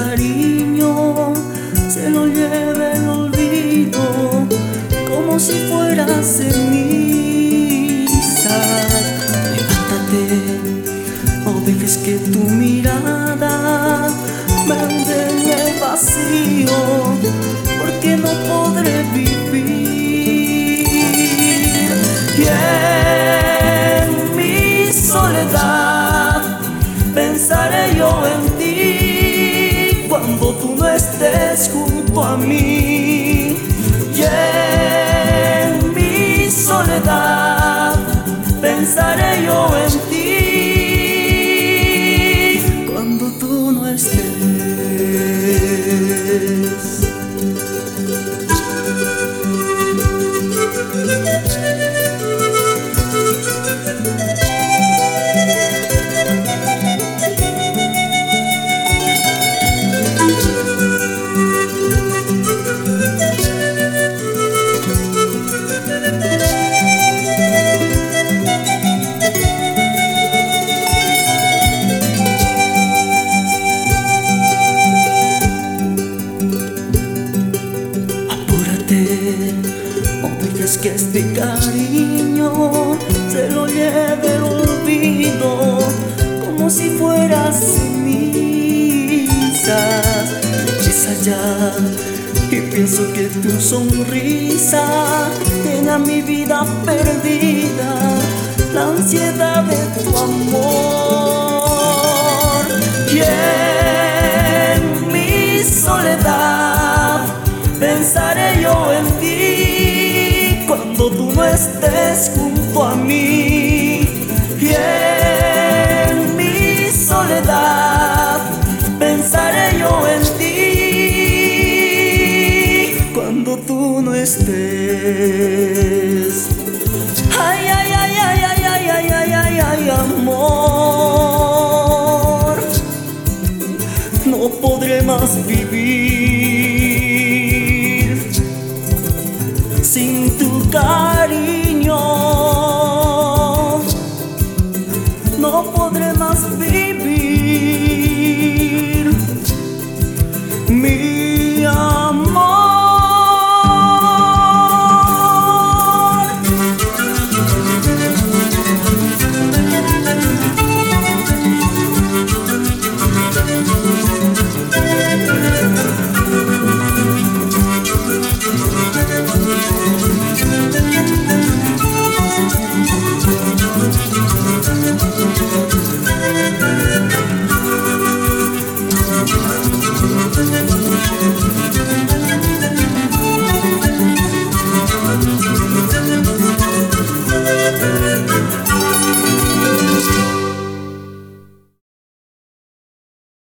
cariño se lo lleve el olvido, como si fuera ceniza. Levántate, no dejes que tu mirada me hunde en el vacío, porque no podré vivir. Y en mi soledad pensaré yo en ti cuando tú no estés junto a mí. Y en mi soledad pensaré yo en ti cuando tú no estés. No dejes que este cariño se lo lleve el olvido, como si fuera cenizas. Echa ya y pienso que tu sonrisa tiene a mi vida perdida, la ansiedad de tu amor. Y en mi soledad pensaré yo en ti cuando tú no estés junto a mí. Y en mi soledad pensaré yo en ti cuando tú no estés. Ay, ay, ay, ay, ay, ay, ay, ay, ay, ay, amor, no podré más vivir.